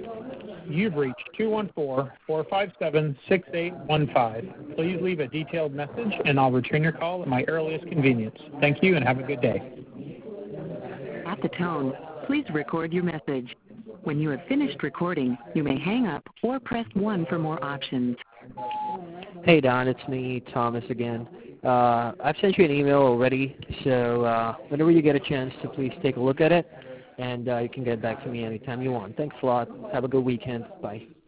You've reached 214-457-6815. Please leave a detailed message, and I'll return your call at my earliest convenience. Thank you, and have a good day. At the tone, please record your message. When you have finished recording, you may hang up or press 1 for more options. Hey Don, it's me, Thomas again. I've sent you an email already, so whenever you get a chance to please take a look at it, and you can get back to me anytime you want. Thanks a lot. Have a good weekend. Bye.